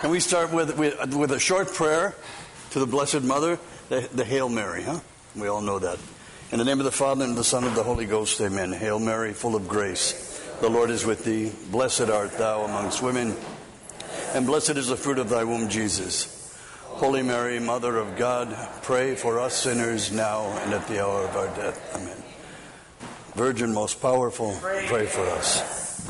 Can we start with a short prayer to the Blessed Mother, the Hail Mary, huh? We all know that. In the name of the Father, and the Son, and the Holy Ghost, amen. Hail Mary, full of grace. The Lord is with thee. Blessed art thou amongst women, and blessed is the fruit of thy womb, Jesus. Holy Mary, Mother of God, pray for us sinners now and at the hour of our death. Amen. Virgin most powerful, pray for us.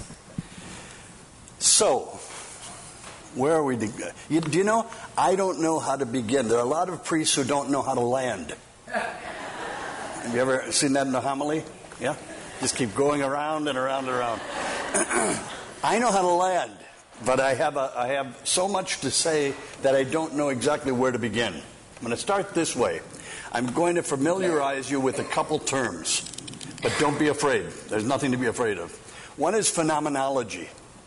So, where are we? Do you know, I don't know how to begin. There are a lot of priests who don't know how to land. Have you ever seen that in a homily? Yeah? Just keep going around and around and around. I know how to land, but I have so much to say that I don't know exactly where to begin. I'm going to start this way. I'm going to familiarize you with a couple terms, but don't be afraid. There's nothing to be afraid of. One is phenomenology.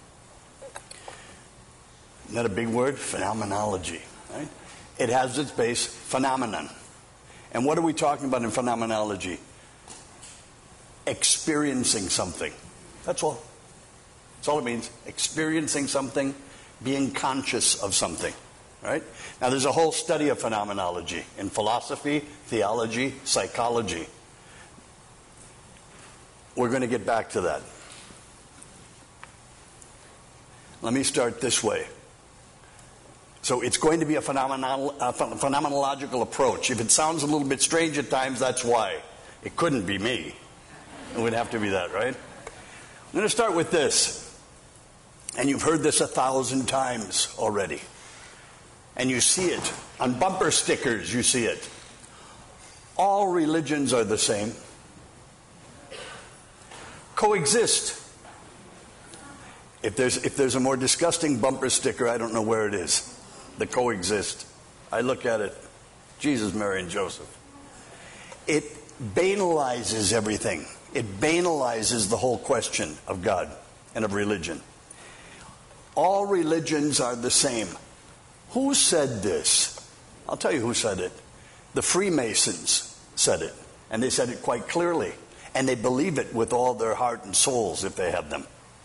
Isn't that a big word? Phenomenology. Right? It has its base, phenomenon. And what are we talking about in phenomenology? Experiencing something. That's all. That's all it means. Experiencing something, being conscious of something. Right? Now there's a whole study of phenomenology in philosophy, theology, psychology. We're going to get back to that. Let me start this way. So it's going to be a phenomenological approach. If it sounds a little bit strange at times, that's why. It couldn't be me. It would have to be that, right? I'm going to start with this. And you've heard this 1,000 times already. And you see it. On bumper stickers, you see it. All religions are the same. Coexist. If there's a more disgusting bumper sticker, I don't know where it is. The coexist. I look at it. Jesus, Mary, and Joseph. It banalizes everything. It banalizes the whole question of God and of religion. All religions are the same. Who said this? I'll tell you who said it. The Freemasons said it. And they said it quite clearly. And they believe it with all their heart and souls if they have them.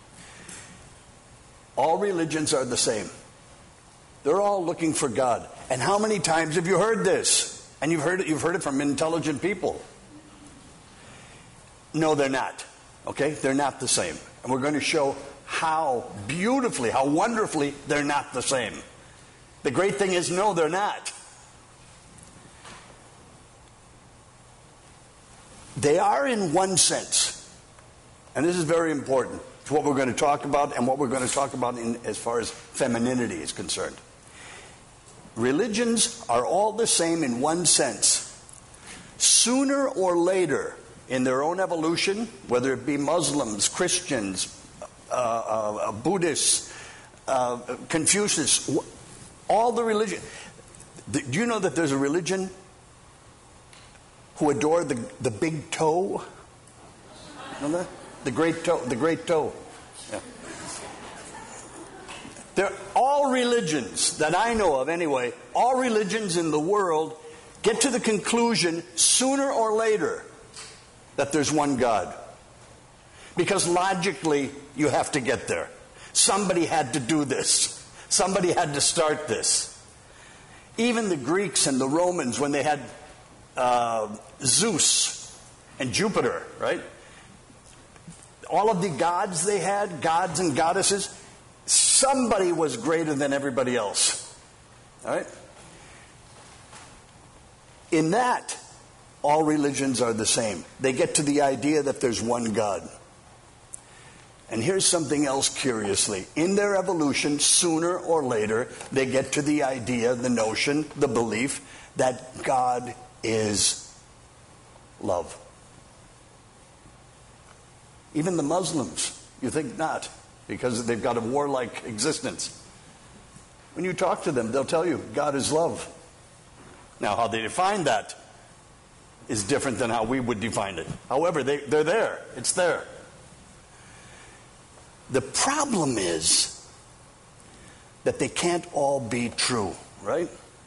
All religions are the same. They're all looking for God. And how many times have you heard this? And you've heard it from intelligent people. No, they're not. Okay? They're not the same. And we're going to show how beautifully, how wonderfully they're not the same. The great thing is, no, they're not. They are in one sense. And this is very important. It's what we're going to talk about and what we're going to talk about as far as femininity is concerned. Religions are all the same in one sense. Sooner or later, in their own evolution, whether it be Muslims, Christians, Buddhists, Confucius, all the religion. Do you know that there's a religion who adore the big toe? You know that? The great toe. Yeah. They're all religions that I know of anyway, all religions in the world get to the conclusion sooner or later that there's one God. Because logically, you have to get there. Somebody had to do this. Somebody had to start this. Even the Greeks and the Romans, when they had Zeus and Jupiter, right? All of the gods they had, gods and goddesses, somebody was greater than everybody else. All right? In that, all religions are the same. They get to the idea that there's one God. And here's something else curiously. In their evolution, sooner or later, they get to the idea, the notion, the belief that God is love. Even the Muslims, you think not, because they've got a warlike existence. When you talk to them, they'll tell you God is love. Now, how they define that is different than how we would define it. However, they're there. It's there. The problem is that they can't all be true, right?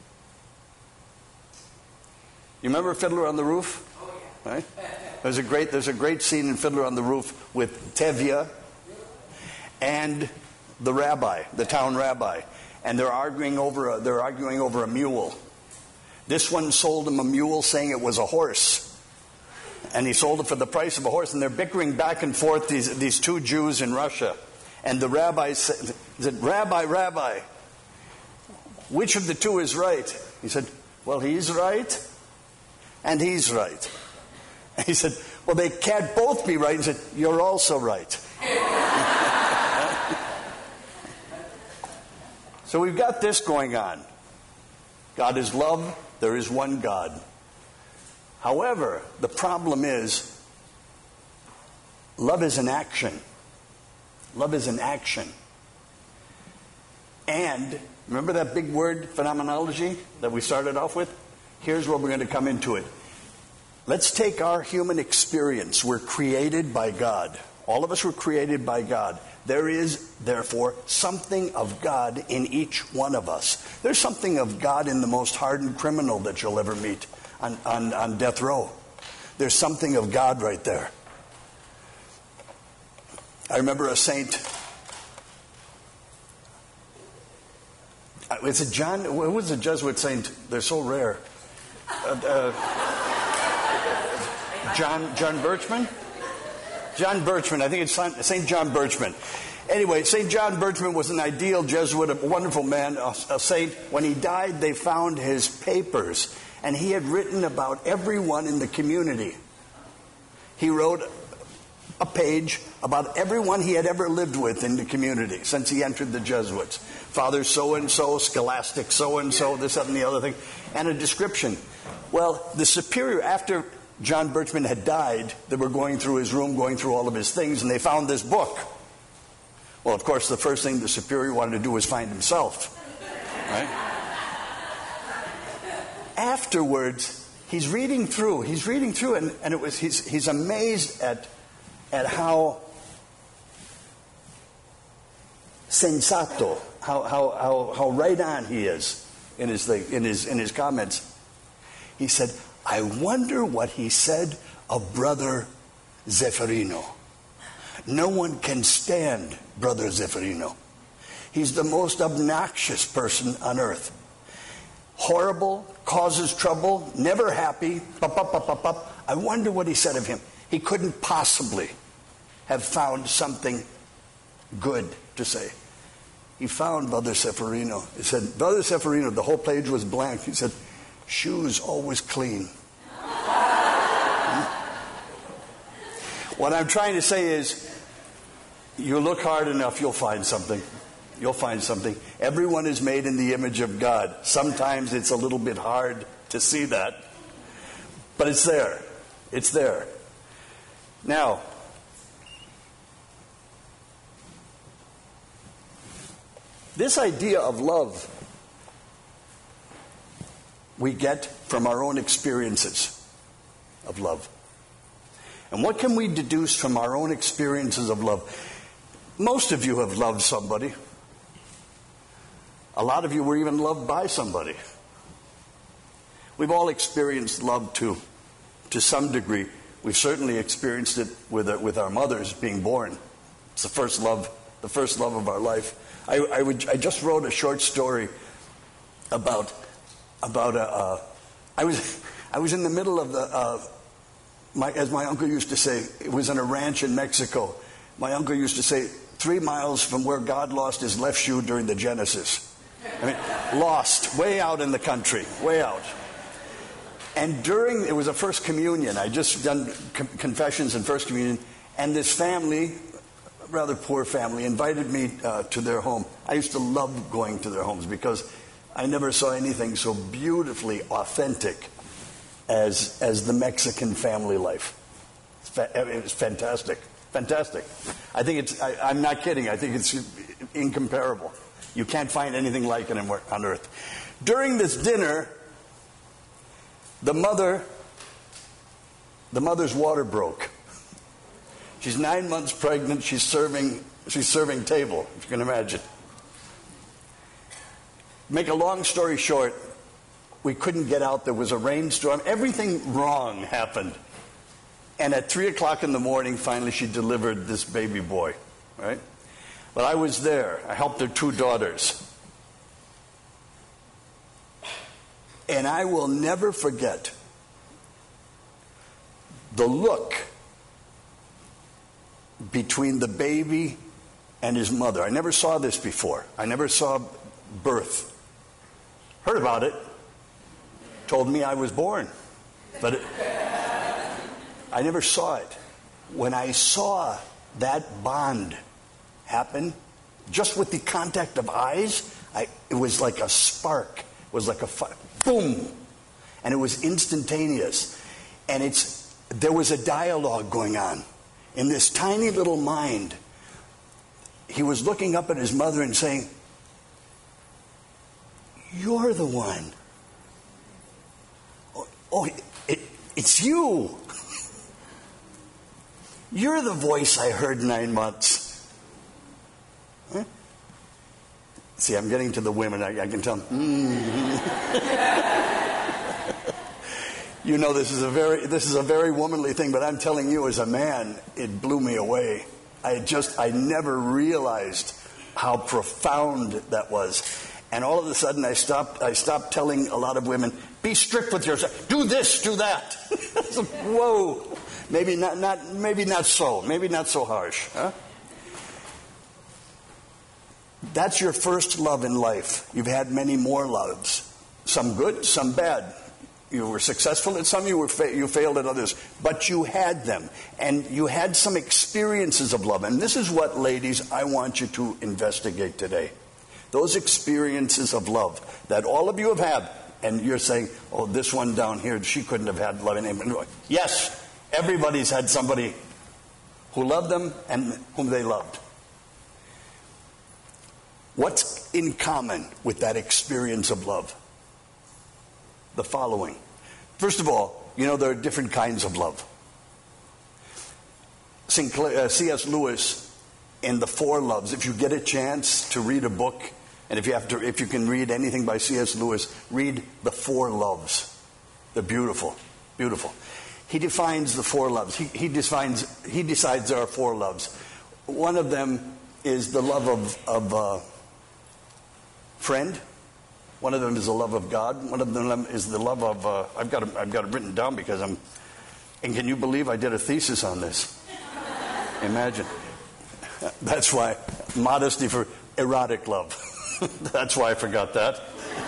You remember Fiddler on the Roof? Oh, yeah. Right? There's a great scene in Fiddler on the Roof with Tevye and the rabbi, the town rabbi. and they're arguing over a mule. This one sold him a mule saying it was a horse. And he sold it for the price of a horse. And they're bickering back and forth, these two Jews in Russia. And the rabbi said, Rabbi, which of the two is right? He said, well, he's right, and he's right. And he said, well, they can't both be right. He said, you're also right. So we've got this going on. God is love. There is one God. However, the problem is, love is an action. Love is an action. And, remember that big word, phenomenology, that we started off with? Here's where we're going to come into it. Let's take our human experience. We're created by God. All of us were created by God. There is, therefore, something of God in each one of us. There's something of God in the most hardened criminal that you'll ever meet on death row. There's something of God right there. I remember a saint. Is it John? Who was the Jesuit saint? They're so rare. John Birchman? John Birchman. I think it's St. John Birchman. Anyway, St. John Birchman was an ideal Jesuit, a wonderful man, a saint. When he died, they found his papers, and he had written about everyone in the community. He wrote a page about everyone he had ever lived with in the community since he entered the Jesuits. Father so-and-so, scholastic so-and-so, this, that, and the other thing, and a description. Well, the superior, after John Birchman had died, they were going through his room, going through all of his things, and they found this book. Well, of course, the first thing the superior wanted to do was find himself. Right? Afterwards, he's reading through, and it was he's amazed at how sensato, how right on he is in his comments. He said, I wonder what he said of Brother Zeffirino. No one can stand Brother Zeffirino. He's the most obnoxious person on earth. Horrible, causes trouble, never happy. I wonder what he said of him. He couldn't possibly have found something good to say. He found Brother Zeffirino. He said, Brother Zeffirino, the whole page was blank. He said, shoes always clean. What I'm trying to say is, you look hard enough, you'll find something. You'll find something. Everyone is made in the image of God. Sometimes it's a little bit hard to see that, but it's there. It's there. Now, this idea of love we get from our own experiences of love. And what can we deduce from our own experiences of love? Most of you have loved somebody. A lot of you were even loved by somebody. We've all experienced love to some degree. We've certainly experienced it with our mothers being born. It's the first love of our life. I just wrote a short story about I was in the middle of as my uncle used to say, it was in a ranch in Mexico. My uncle used to say, 3 miles from where God lost his left shoe during the Genesis. I mean, lost, way out in the country, way out. And it was a First Communion. I just done confessions and First Communion, and this family, a rather poor family, invited me to their home. I used to love going to their homes because I never saw anything so beautifully authentic as the Mexican family life. It was fantastic. Fantastic. I think I'm not kidding. I think it's incomparable. You can't find anything like it on earth. During this dinner, the mother's water broke. She's 9 months pregnant. She's serving table, if you can imagine. Make a long story short, we couldn't get out. There was a rainstorm. Everything wrong happened. And at 3 o'clock in the morning, finally she delivered this baby boy, right? But I was there. I helped her 2 daughters. And I will never forget the look between the baby and his mother. I never saw this before. I never saw birth. Heard about it. Told me I was born. But I never saw it. When I saw that bond happen, just with the contact of eyes, it was like a spark. It was like a boom. And it was instantaneous. And there was a dialogue going on. In this tiny little mind, he was looking up at his mother and saying, "You're the one. Oh, it's you. You're the voice I heard 9 months." Huh? See, I'm getting to the women. I can tell. You know, this is a very womanly thing, but I'm telling you, as a man, it blew me away. I never realized how profound that was. And all of a sudden, I stopped telling a lot of women, "Be strict with yourself. Do this, do that." Whoa, maybe not so harsh, huh? That's your first love in life. You've had many more loves, some good, some bad. You were successful at some, you failed at others. But you had them. And you had some experiences of love. And this is what, ladies, I want you to investigate today. Those experiences of love that all of you have had. And you're saying, "Oh, this one down here, she couldn't have had love in him." Yes, everybody's had somebody who loved them and whom they loved. What's in common with that experience of love? The following. First of all, you know there are different kinds of love. C.S. Lewis in The Four Loves, if you get a chance to read a book, and if you can read anything by C.S. Lewis, read The Four Loves. They're beautiful, beautiful. He defines the four loves. He decides there are four loves. One of them is the love of friend. One of them is the love of God. One of them is the love of, I've got it written down because and can you believe I did a thesis on this? Imagine. That's why, modesty for erotic love. That's why I forgot that.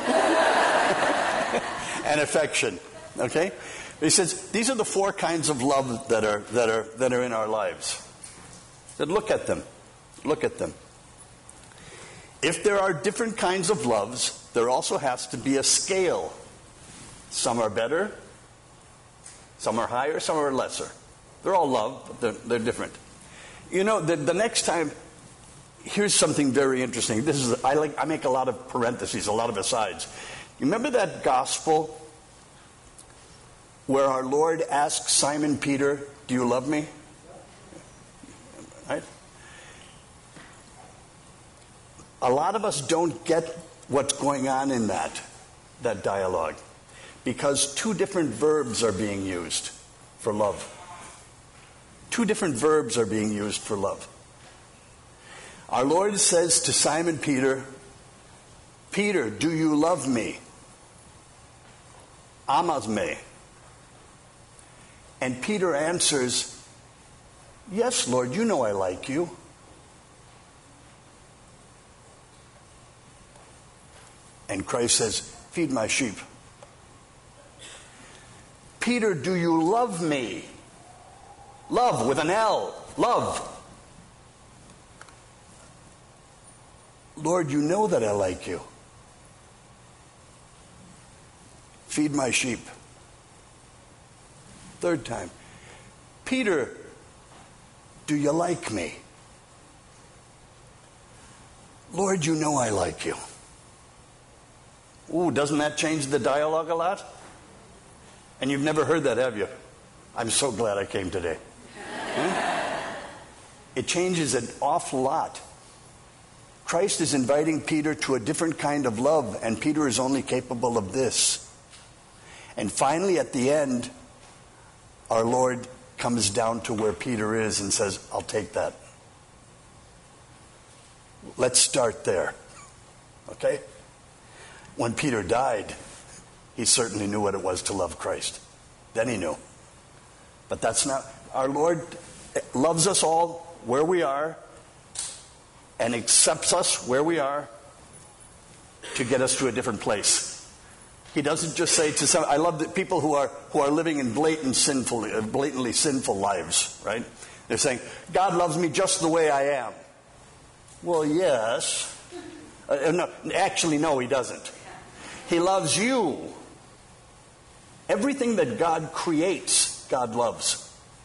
And affection. Okay? He says, these are the four kinds of love that are in our lives. He said, look at them. Look at them. If there are different kinds of loves, there also has to be a scale. Some are better, some are higher, some are lesser. They're all love, but they're different. You know, the next time, here's something very interesting. I make a lot of parentheses, a lot of asides. You remember that gospel where our Lord asks Simon Peter, "Do you love me?" Right? A lot of us don't get what's going on in that dialogue, because two different verbs are being used for love. Two different verbs are being used for love. Our Lord says to Simon Peter, "Peter, do you love me?" Amas me. And Peter answers, "Yes, Lord, you know I like you." And Christ says, "Feed my sheep." "Peter, do you love me?" Love with an L. Love. "Lord, you know that I like you." "Feed my sheep." Third time. "Peter, do you like me?" "Lord, you know I like you." Ooh, doesn't that change the dialogue a lot? And you've never heard that, have you? I'm so glad I came today. It changes an awful lot. Christ is inviting Peter to a different kind of love, and Peter is only capable of this. And finally, at the end, our Lord comes down to where Peter is and says, "I'll take that." Let's start there. Okay? When Peter died, he certainly knew what it was to love Christ. Then he knew. But that's not, our Lord loves us all where we are and accepts us where we are to get us to a different place. He doesn't just say to some, I love the people who are living in blatantly sinful lives, right? They're saying, God loves me just the way I am. Well, yes. No, actually, no, he doesn't. He loves you. Everything that God creates, God loves.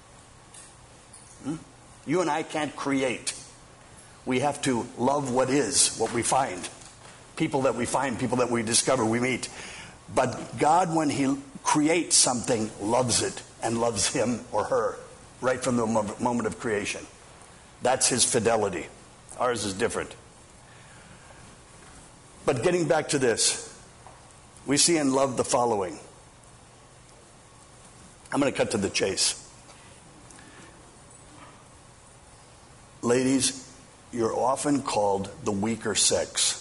You and I can't create. We have to love what is, what we find. People that we find, people that we discover, we meet. But God, when he creates something, loves it and loves him or her right from the moment of creation. That's his fidelity. Ours is different. But getting back to this, we see in love the following. I'm going to cut to the chase. Ladies, you're often called the weaker sex.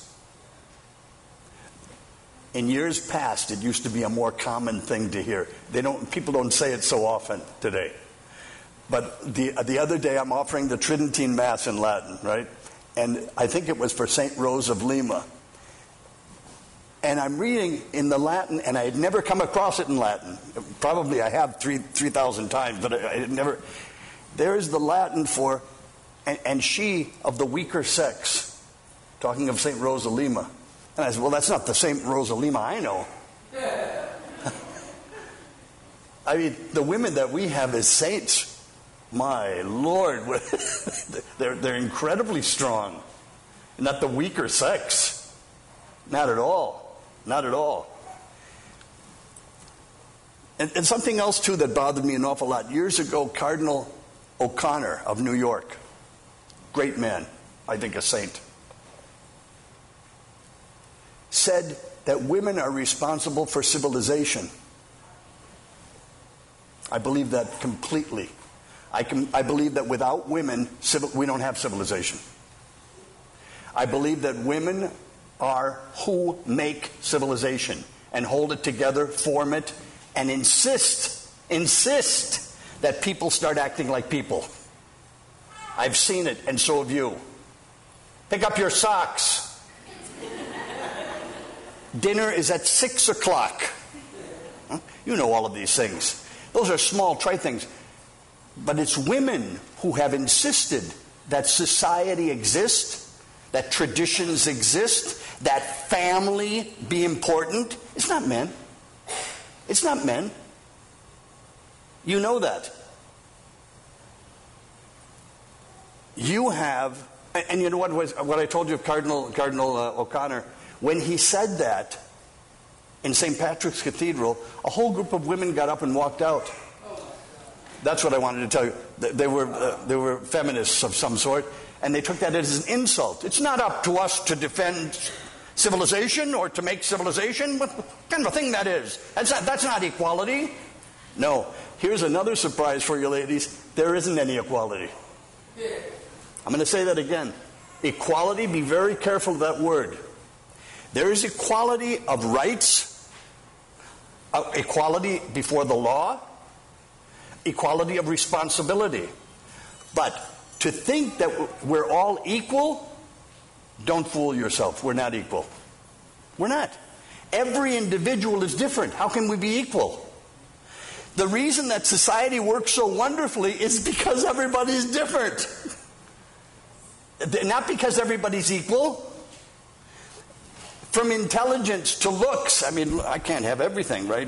In years past, it used to be a more common thing to hear. People don't say it so often today. But the other day, I'm offering the Tridentine Mass in Latin, right? And I think it was for St. Rose of Lima. And I'm reading in the Latin, and I had never come across it in Latin. Probably I have 3,000 times, but I had never. There's the Latin for, and she of the weaker sex, talking of St. Rose of Lima. And I said, well, that's not the St. Rose of Lima I know. I mean, the women that we have as saints, my Lord, they're incredibly strong. Not the weaker sex. Not at all. Not at all. And something else, too, that bothered me an awful lot. Years ago, Cardinal O'Connor of New York, great man, I think a saint, said that women are responsible for civilization. I believe that completely. I believe that without women, we don't have civilization. I believe that women are who make civilization and hold it together, form it, and insist that people start acting like people. I've seen it, and so have you. Pick up your socks. Dinner is at 6 o'clock. You know all of these things. Those are small, trite things. But it's women who have insisted that society exists, that traditions exist, that family be important. It's not men. It's not men. You know that. You have, and you know what I told you of Cardinal O'Connor? When he said that in St. Patrick's Cathedral, a whole group of women got up and walked out. That's what I wanted to tell you. They were feminists of some sort, and they took that as an insult. It's not up to us to defend civilization or to make civilization. What kind of a thing that is? That's not equality. No. Here's another surprise for you ladies. There isn't any equality. I'm going to say that again. Equality, be very careful of that word. There is equality of rights, equality before the law, equality of responsibility. But to think that we're all equal, don't fool yourself. We're not equal. We're not. Every individual is different. How can we be equal? The reason that society works so wonderfully is because everybody's different. Not because everybody's equal. From intelligence to looks. I mean, I can't have everything, right?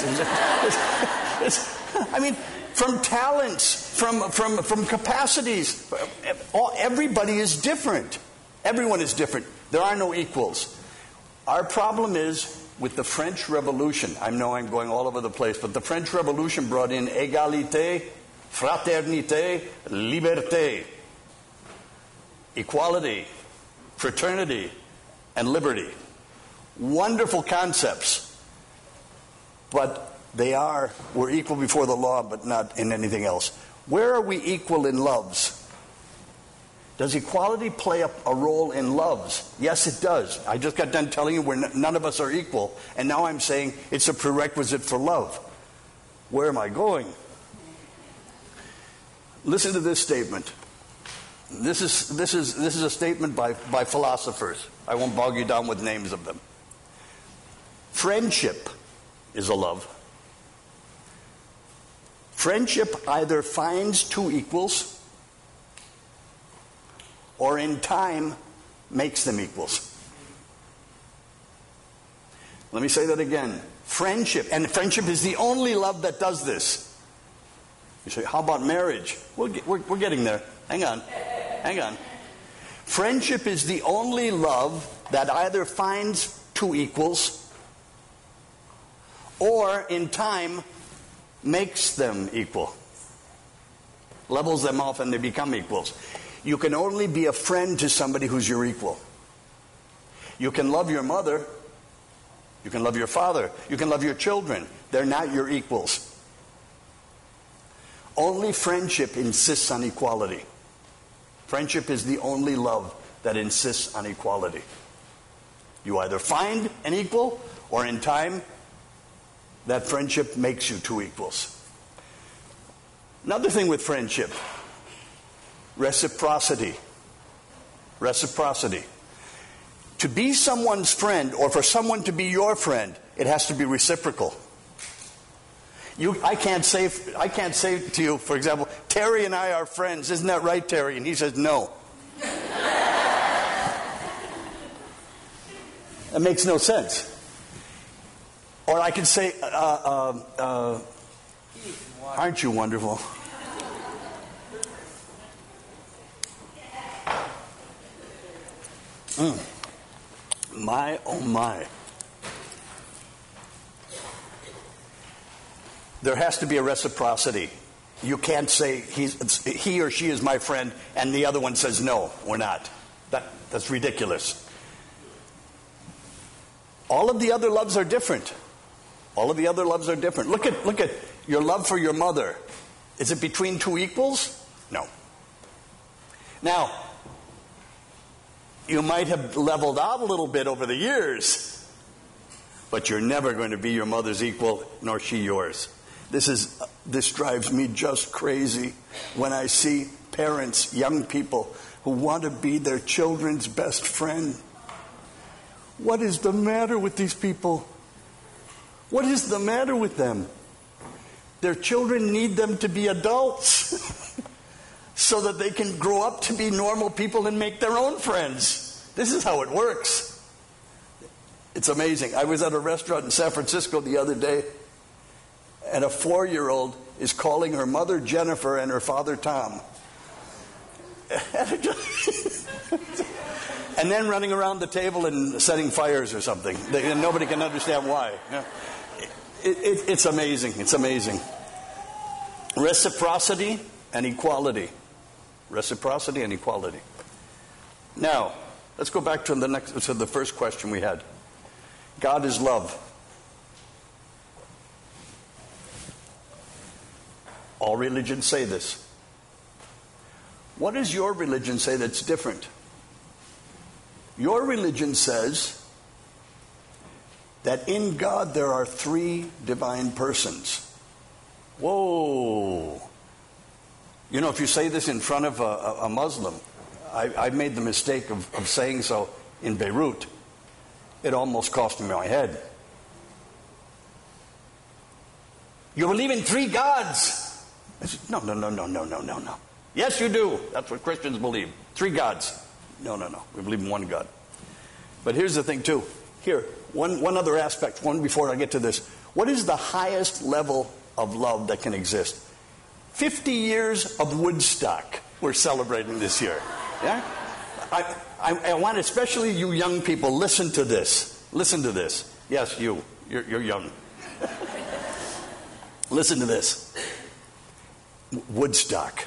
I mean, from talents, from capacities. Everybody is different. Everyone is different. There are no equals. Our problem is with the French Revolution. I know I'm going all over the place, but the French Revolution brought in égalité, fraternité, liberté. Equality, fraternity, and liberty. Wonderful concepts. But we're equal before the law, but not in anything else. Where are we equal in loves? Does equality play a role in loves? Yes, it does. I just got done telling you none of us are equal, and now I'm saying it's a prerequisite for love. Where am I going? Listen to this statement. This is a statement by philosophers. I won't bog you down with names of them. Friendship is a love. Friendship either finds two equals or in time makes them equals. Let me say that again. Friendship, and friendship is the only love that does this. You say, how about marriage? We're getting there. Hang on. Friendship is the only love that either finds two equals or in time makes them equal. Levels them off and they become equals. You can only be a friend to somebody who's your equal. You can love your mother. You can love your father. You can love your children. They're not your equals. Only friendship insists on equality. Friendship is the only love that insists on equality. You either find an equal, or in time, that friendship makes you two equals. Another thing with friendship, reciprocity. Reciprocity. To be someone's friend, or for someone to be your friend, it has to be reciprocal. I can't say to you, for example, Terry and I are friends. Isn't that right, Terry? And he says, no. That makes no sense. Or I can say, aren't you wonderful? My, oh my. There has to be a reciprocity. You can't say he or she is my friend and the other one says no, we're not. That's ridiculous. All of the other loves are different. All of the other loves are different. Look at your love for your mother. Is it between two equals? No. Now, you might have leveled out a little bit over the years, but you're never going to be your mother's equal, nor she yours. This drives me just crazy when I see parents, young people, who want to be their children's best friend. What is the matter with these people? What is the matter with them? Their children need them to be adults so that they can grow up to be normal people and make their own friends. This is how it works. It's amazing. I was at a restaurant in San Francisco the other day, and a 4-year-old is calling her mother Jennifer and her father Tom. And then running around the table and setting fires or something. And nobody can understand why. It's amazing. It's amazing. Reciprocity and equality. Reciprocity and equality. Now, let's go back to the first question we had. God is love. All religions say this. What does your religion say that's different? Your religion says that in God there are 3 divine persons. Whoa. You know, if you say this in front of a Muslim, I made the mistake of saying so in Beirut. It almost cost me my head. You believe in 3 gods. I said, no. Yes, you do. That's what Christians believe. 3 gods. No. We believe in 1 God. But here's the thing, too. Here, one other aspect, one before I get to this. What is the highest level of love that can exist? 50 years of Woodstock we're celebrating this year. Yeah? I want especially you young people, listen to this. Listen to this. Yes, you're young. Listen to this. Woodstock.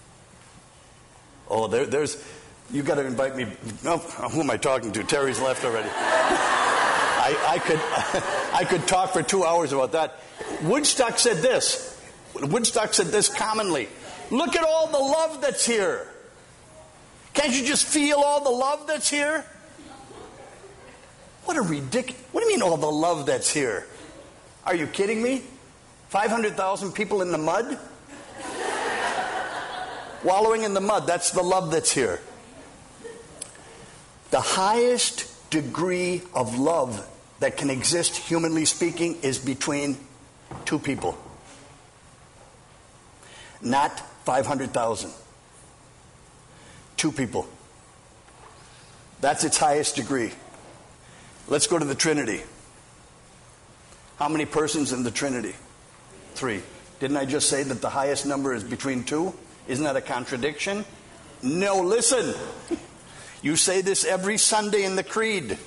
Oh, there's... You got to invite me. No, who am I talking to? Terry's left already. I could talk for 2 hours about that. Woodstock said this. Woodstock said this commonly. Look at all the love that's here. Can't you just feel all the love that's here? What a ridiculous... What do you mean all the love that's here? Are you kidding me? 500,000 people in the mud? Wallowing in the mud. That's the love that's here. The highest degree of love that can exist, humanly speaking, is between two people. Not 500,000. Two people. That's its highest degree. Let's go to the Trinity. How many persons in the Trinity? 3. Didn't I just say that the highest number is between 2? Isn't that a contradiction? No, listen. You say this every Sunday in the Creed.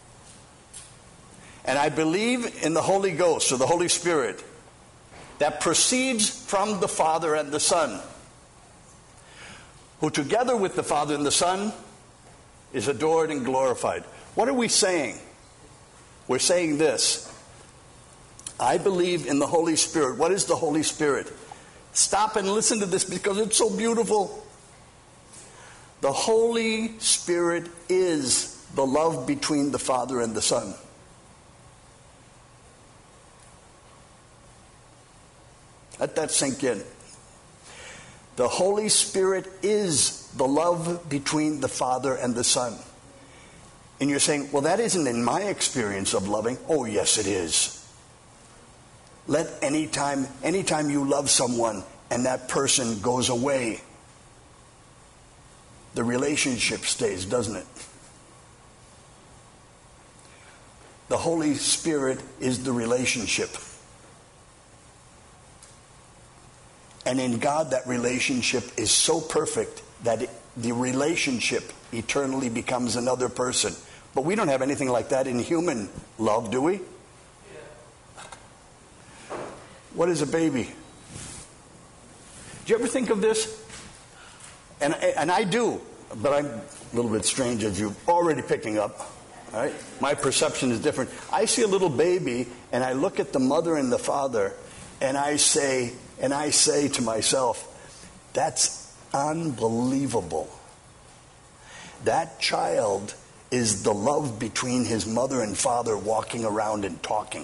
And I believe in the Holy Ghost, or the Holy Spirit, that proceeds from the Father and the Son, who together with the Father and the Son is adored and glorified. What are we saying? We're saying this. I believe in the Holy Spirit. What is the Holy Spirit? Stop and listen to this because it's so beautiful. The Holy Spirit is the love between the Father and the Son. Let that sink in. The Holy Spirit is the love between the Father and the Son. And you're saying, well, that isn't in my experience of loving. Oh, yes, it is. Let anytime you love someone and that person goes away, the relationship stays, doesn't it? The Holy Spirit is the relationship. And in God, that relationship is so perfect that the relationship eternally becomes another person. But we don't have anything like that in human love, do we? What is a baby? Do you ever think of this? And I do, but I'm a little bit strange, as you're already picking up. All right? My perception is different. I see a little baby, and I look at the mother and the father, and I say to myself, that's unbelievable. That child is the love between his mother and father walking around and talking.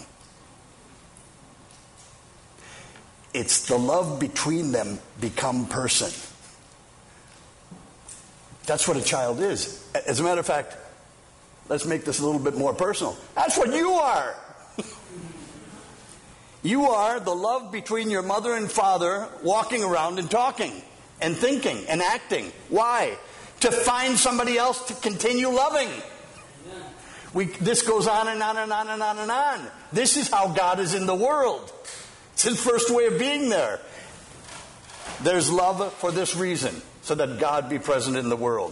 It's the love between them become person. That's what a child is. As a matter of fact, let's make this a little bit more personal. That's what you are. You are the love between your mother and father walking around and talking and thinking and acting. Why? To find somebody else to continue loving. This goes on and on and on and on and on. This is how God is in the world. It's his first way of being there. There's love for this reason, so that God be present in the world.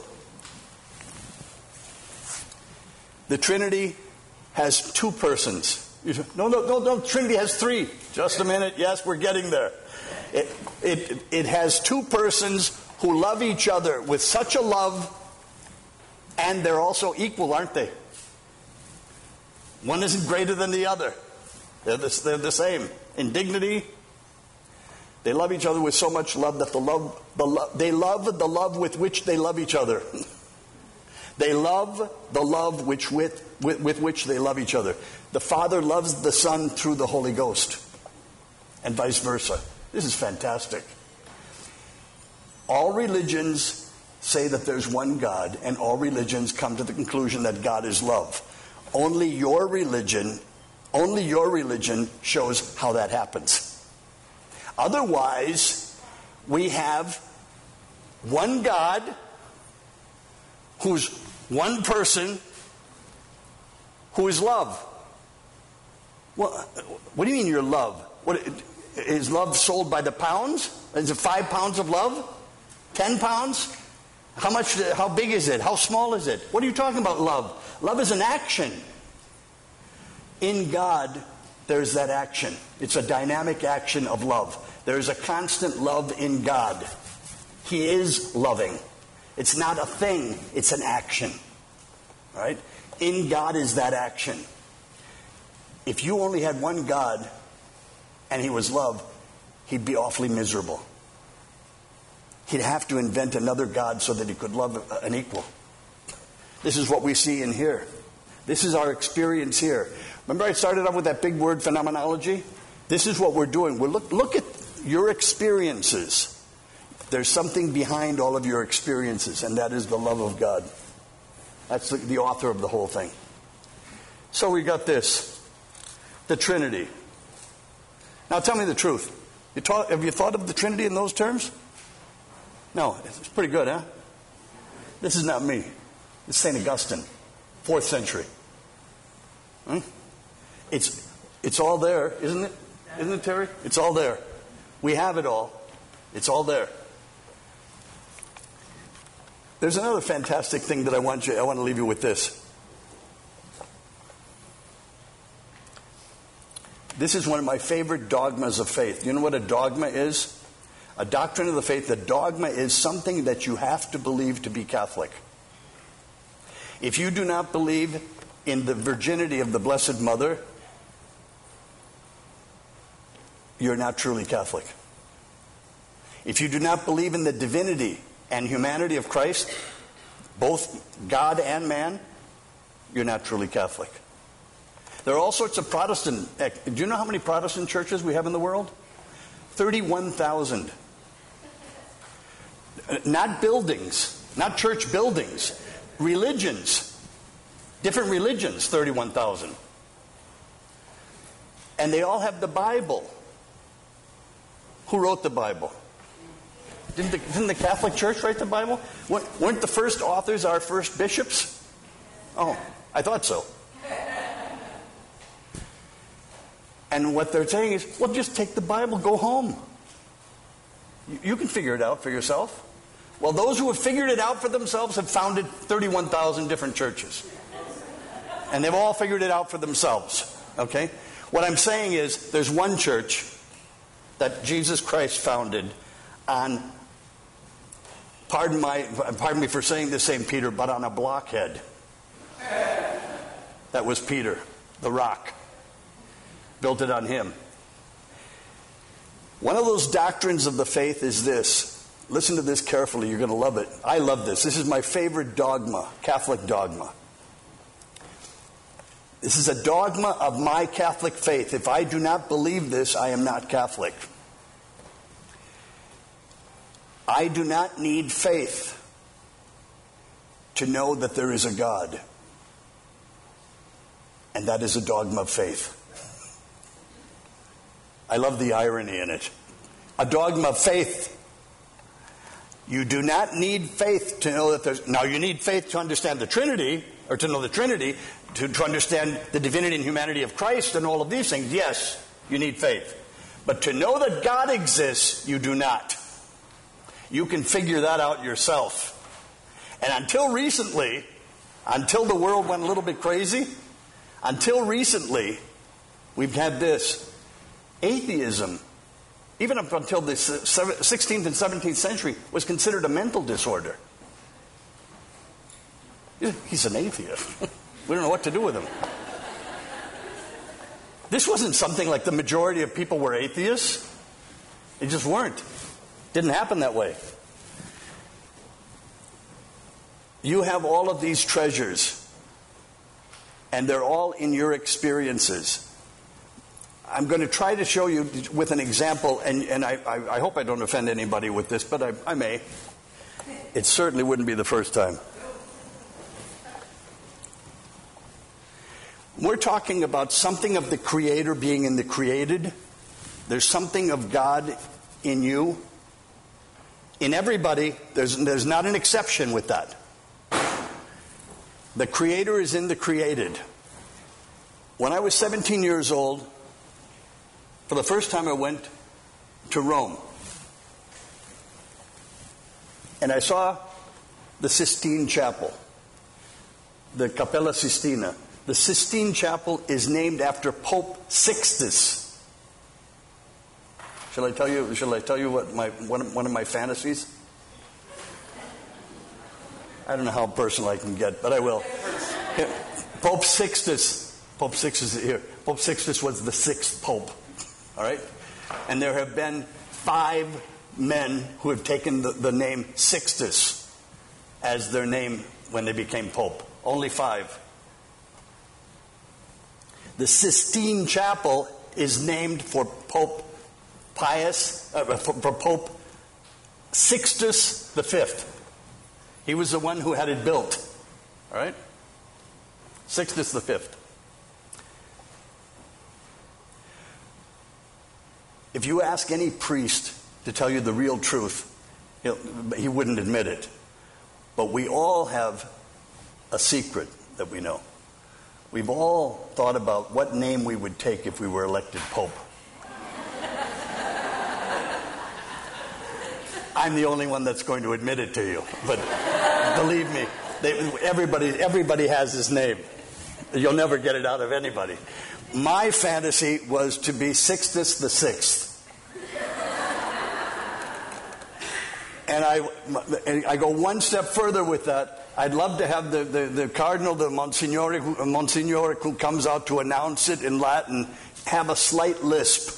The Trinity has 2 persons. You say, no, Trinity has 3. Just a minute. Yes, we're getting there. It has 2 persons who love each other with such a love, and they're also equal, aren't they? One isn't greater than the other. They're the same in dignity. They love each other with so much love that they love the love with which they love each other. They love the love with which they love each other. The Father loves the Son through the Holy Ghost, and vice versa. This is fantastic. All religions say that there's one God, and all religions come to the conclusion that God is love. Only your religion shows how that happens. Otherwise, we have one God who's one person who is love. Well, what do you mean you're love? What, is love sold by the pounds? Is it 5 pounds of love? 10 pounds? How big is it? How small is it? What are you talking about, love? Love is an action. In God, there's that action. It's a dynamic action of love. There's a constant love in God. He is loving. It's not a thing, it's an action. Right? In God is that action. If you only had one God and he was love, he'd be awfully miserable. he'd have to invent another God so that he could love an equal. This is what we see in here. This is our experience here. Remember I started off with that big word, phenomenology? This is what we're doing. Look at your experiences. There's something behind all of your experiences, and that is the love of God. That's the author of the whole thing. So we got this, the Trinity. Now tell me the truth. Have you thought of the Trinity in those terms? No, it's pretty good, huh? This is not me. It's St. Augustine, 4th century. It's all there, isn't it? Isn't it, Terry? It's all there. We have it all. It's all there. There's another fantastic thing that I want to leave you with this. This is one of my favorite dogmas of faith. You know what a dogma is? A doctrine of the faith. The dogma is something that you have to believe to be Catholic. If you do not believe in the virginity of the Blessed Mother, you're not truly Catholic. If you do not believe in the divinity and humanity of Christ, both God and man, you're not truly Catholic. There are all sorts of Protestant. Do you know how many Protestant churches we have in the world? 31,000. Not buildings, not church buildings, religions. Different religions, 31,000. And they all have the Bible. Who wrote the Bible? Didn't the Catholic Church write the Bible? Weren't the first authors our first bishops? Oh, I thought so. And what they're saying is, well, just take the Bible, go home. You can figure it out for yourself. Well, those who have figured it out for themselves have founded 31,000 different churches. And they've all figured it out for themselves. Okay? What I'm saying is, there's one church that Jesus Christ founded on, pardon me for saying this, St. Peter, but on a blockhead. That was Peter, the rock. Built it on him. One of those doctrines of the faith is this. Listen to this carefully. You're going to love it. I love this. This is my favorite dogma, Catholic dogma. This is a dogma of my Catholic faith. If I do not believe this, I am not Catholic. I do not need faith to know that there is a God. And that is a dogma of faith. I love the irony in it. A dogma of faith. You do not need faith to know that there's... Now, you need faith to understand the Trinity, or to know the Trinity, to understand the divinity and humanity of Christ and all of these things. Yes, you need faith. But to know that God exists, you do not. You can figure that out yourself. And until recently, until the world went a little bit crazy, until recently, we've had this. Atheism, even up until the 16th and 17th century, was considered a mental disorder. He's an atheist. We don't know what to do with him. This wasn't something like the majority of people were atheists. They just weren't. Didn't happen that way. You have all of these treasures, and they're all in your experiences. I'm going to try to show you with an example, and I hope I don't offend anybody with this, but I may. It certainly wouldn't be the first time. We're talking about something of the Creator being in the created. There's something of God in you. In everybody, there's not an exception with that. The Creator is in the created. When I was 17 years old, for the first time I went to Rome. And I saw the Sistine Chapel, the Cappella Sistina. The Sistine Chapel is named after Pope Sixtus. Shall I tell you what one of my fantasies? I don't know how personal I can get, but I will. Pope Sixtus is here. Pope Sixtus was the sixth pope. All right? And there have been 5 men who have taken the name Sixtus as their name when they became pope. Only 5. The Sistine Chapel is named for Pope for Pope Sixtus V. He was the one who had it built. All right? Sixtus V. If you ask any priest to tell you the real truth, he wouldn't admit it. But we all have a secret that we know. We've all thought about what name we would take if we were elected pope. I'm the only one that's going to admit it to you. But believe me, everybody has his name. You'll never get it out of anybody. My fantasy was to be Sixtus VI. And I go one step further with that. I'd love to have the cardinal, the Monsignore who comes out to announce it in Latin, have a slight lisp.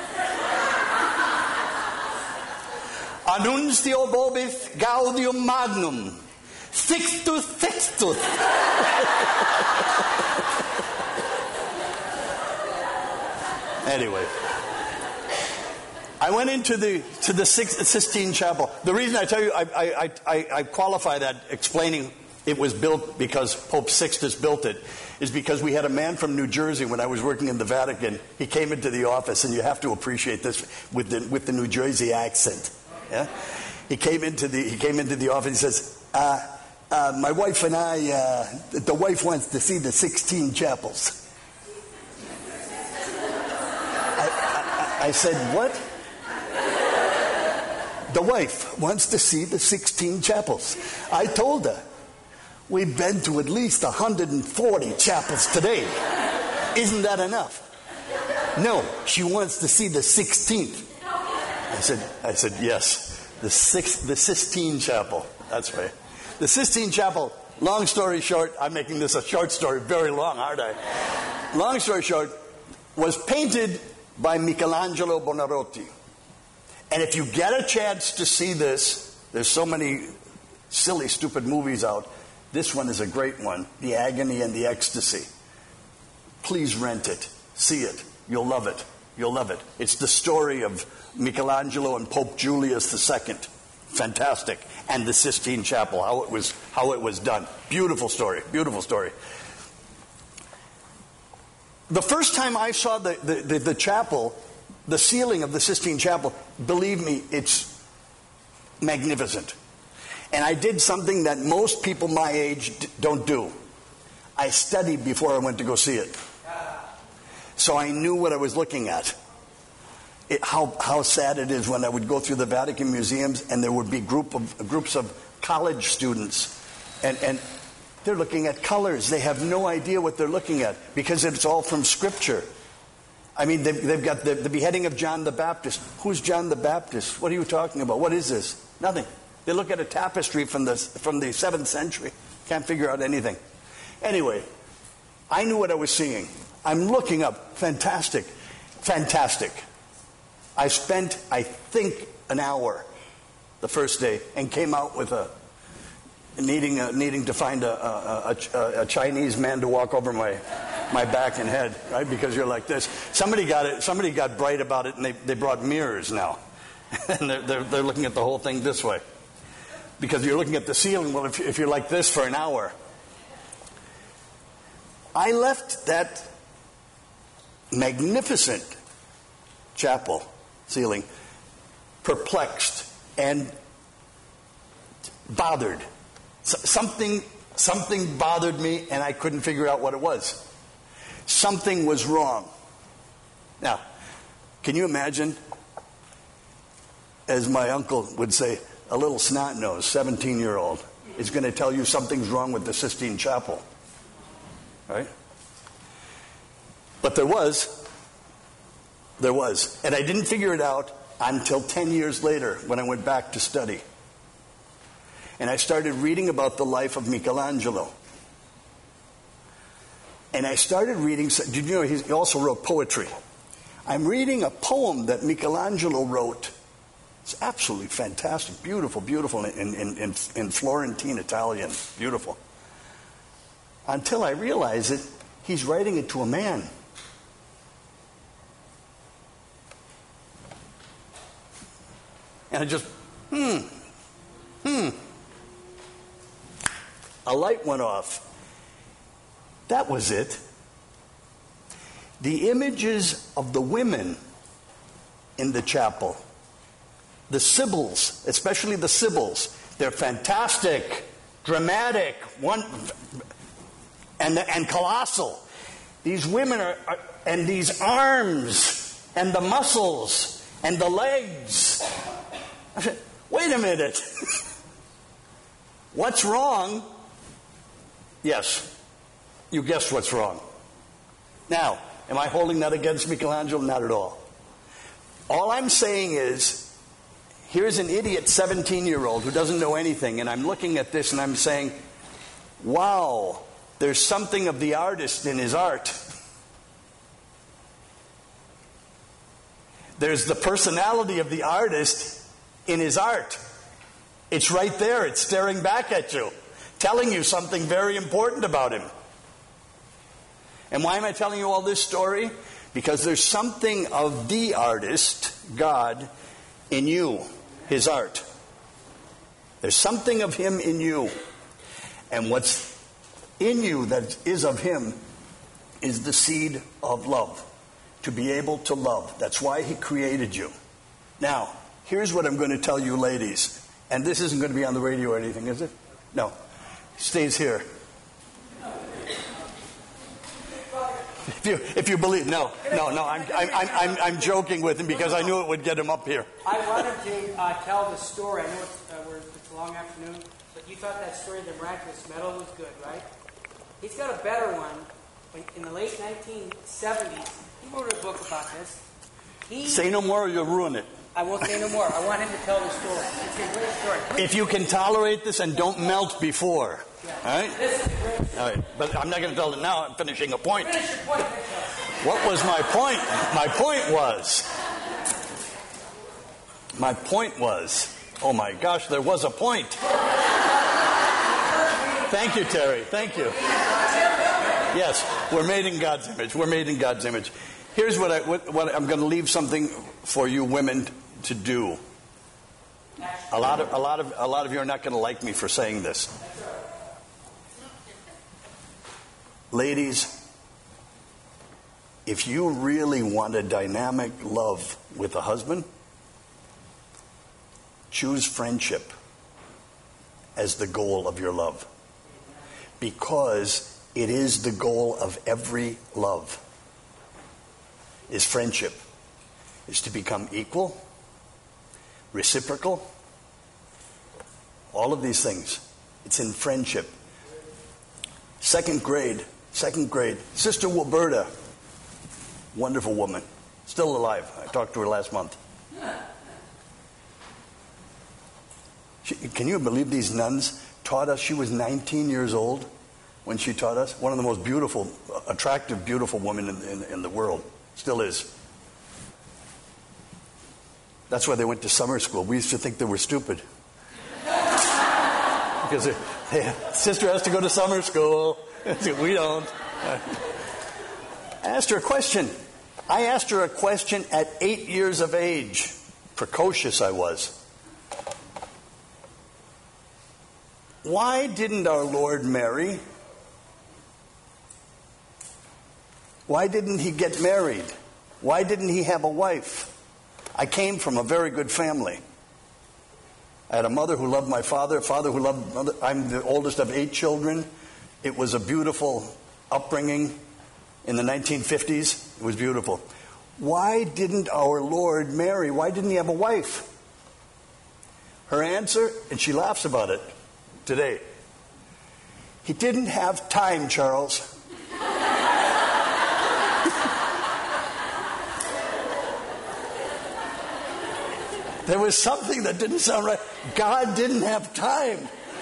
Annuncio vobis gaudium magnum. Sixtus sextus. Anyway, I went into the Sistine Chapel. The reason I tell you, I qualify that explaining it was built because Pope Sixtus built it, is because we had a man from New Jersey when I was working in the Vatican. He came into the office, and you have to appreciate this with the New Jersey accent. Yeah, he came into the office. He says, "My wife and I, the wife wants to see the 16 chapels." I said, "What?" The wife wants to see the 16 chapels. I told her, we've been to at least 140 chapels today. Isn't that enough? No, she wants to see the 16th. I said, yes, the Sistine Chapel. That's right. The Sistine Chapel, long story short, I'm making this a short story, very long, aren't I? Long story short, was painted by Michelangelo Buonarroti. And if you get a chance to see this, there's so many silly, stupid movies out. This one is a great one, The Agony and the Ecstasy. Please rent it. See it. You'll love it. You'll love it. It's the story of Michelangelo and Pope Julius II. Fantastic. And the Sistine Chapel, how it was done. Beautiful story. Beautiful story. The first time I saw the chapel, the ceiling of the Sistine Chapel, believe me, it's magnificent. And I did something that most people my age don't do. I studied before I went to go see it. So I knew what I was looking at. How sad it is when I would go through the Vatican museums and there would be groups of college students and they're looking at colors. They have no idea what they're looking at because it's all from Scripture. I mean, they've got the beheading of John the Baptist. Who's John the Baptist? What are you talking about? What is this? Nothing. They look at a tapestry from the 7th century. Can't figure out anything. Anyway, I knew what I was seeing. I'm looking up. Fantastic. Fantastic. I spent, I think, an hour the first day and came out with needing to find a Chinese man to walk over my back and head, right? Because you're like this. Somebody got bright about it, and they brought mirrors now, and they're looking at the whole thing this way, because you're looking at the ceiling. Well, if you're like this for an hour, I left that magnificent chapel ceiling perplexed and bothered. Something bothered me, and I couldn't figure out what it was. Something was wrong. Now, can you imagine, as my uncle would say, a little snot-nosed 17-year-old is going to tell you something's wrong with the Sistine Chapel, right? But there was, and I didn't figure it out until 10 years later when I went back to study. And I started reading about the life of Michelangelo. And I started reading, did you know he also wrote poetry? I'm reading a poem that Michelangelo wrote It's absolutely fantastic, beautiful, beautiful in Florentine Italian, beautiful. Until I realize it, he's writing it to a man. And I just, A light went off. That was it. The images of the women in the chapel, the Sibyls, especially the Sibyls, they're fantastic, dramatic, and colossal. These women are and these arms and the muscles and the legs. I said, wait a minute. What's wrong? Yes, you guessed what's wrong. Now, am I holding that against Michelangelo? Not at all. All I'm saying is, here's an idiot 17-year-old who doesn't know anything, and I'm looking at this and I'm saying, wow, there's something of the artist in his art. There's the personality of the artist in his art. It's right there. It's staring back at you, telling you something very important about him. And why am I telling you all this story? Because there's something of the artist, God, in you, his art. There's something of him in you. And what's in you that is of him is the seed of love. To be able to love. That's why he created you. Now, here's what I'm going to tell you ladies. And this isn't going to be on the radio or anything, is it? No. It stays here. If you believe, no, I'm joking with him because I knew it would get him up here. I wanted to tell the story. I know it's a long afternoon, but you thought that story of the miraculous medal was good, right? He's got a better one. In the late 1970s, he wrote a book about this. Say no more or you'll ruin it. I won't say no more. I want him to tell the story. It's a great story. If you can tolerate this and don't melt before. Yeah. All right? This is a great story. All right. But I'm not going to tell it now. I'm finishing a point. Finish your point. What was my point? My point was, oh my gosh, there was a point. Thank you, Terry. Thank you. Yes, we're made in God's image. We're made in God's image. Here's what I'm going to leave something for you women to do. A lot of you are not going to like me for saying this. Ladies, if you really want a dynamic love with a husband, choose friendship as the goal of your love. Because it is the goal of every love. Is friendship. Is to become equal, reciprocal, all of these things. It's in friendship. Second grade, Sister Wilberta, wonderful woman, still alive. I talked to her last month. Can you believe these nuns taught us? She was 19 years old when she taught us. One of the most beautiful, attractive, beautiful women in the world. Still is. That's why they went to summer school. We used to think they were stupid. Because sister has to go to summer school. We don't. I asked her a question. I asked her a question at 8 years of age. Precocious I was. Why didn't our Lord marry? Why didn't he get married? Why didn't he have a wife? I came from a very good family. I had a mother who loved my father, a father who loved mother. I'm the oldest of 8 children. It was a beautiful upbringing in the 1950s. It was beautiful. Why didn't our Lord marry? Why didn't he have a wife? Her answer, and she laughs about it today. He didn't have time, Charles. There was something that didn't sound right. God didn't have time.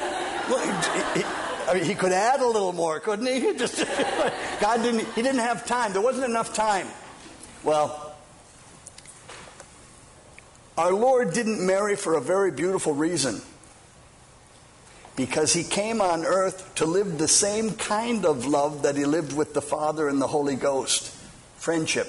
Well, he could add a little more, couldn't he? He didn't have time. There wasn't enough time. Well, Our Lord didn't marry for a very beautiful reason. Because he came on earth to live the same kind of love that he lived with the Father and the Holy Ghost. Friendship.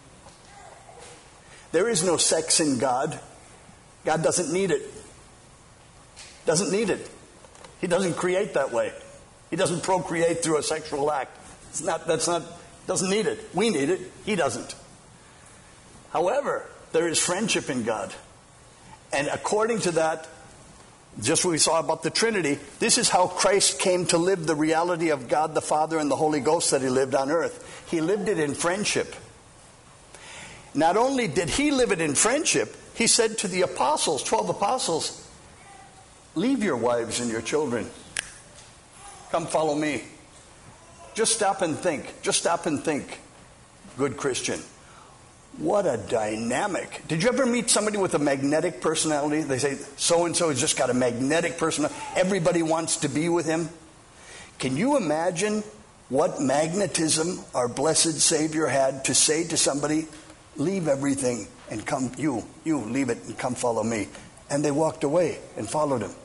There is no sex in God. God doesn't need it. Doesn't need it. He doesn't create that way. He doesn't procreate through a sexual act. Doesn't need it. We need it. He doesn't. However, there is friendship in God. And according to that, just what we saw about the Trinity, this is how Christ came to live the reality of God the Father and the Holy Ghost that he lived on earth. He lived it in friendship. Not only did he live it in friendship, he said to the apostles, 12 apostles, leave your wives and your children. Come follow me. Just stop and think. Just stop and think. Good Christian. What a dynamic. Did you ever meet somebody with a magnetic personality? They say, so-and-so has just got a magnetic personality. Everybody wants to be with him. Can you imagine what magnetism our blessed Savior had to say to somebody, leave everything and come, you leave it and come follow me. And they walked away and followed him.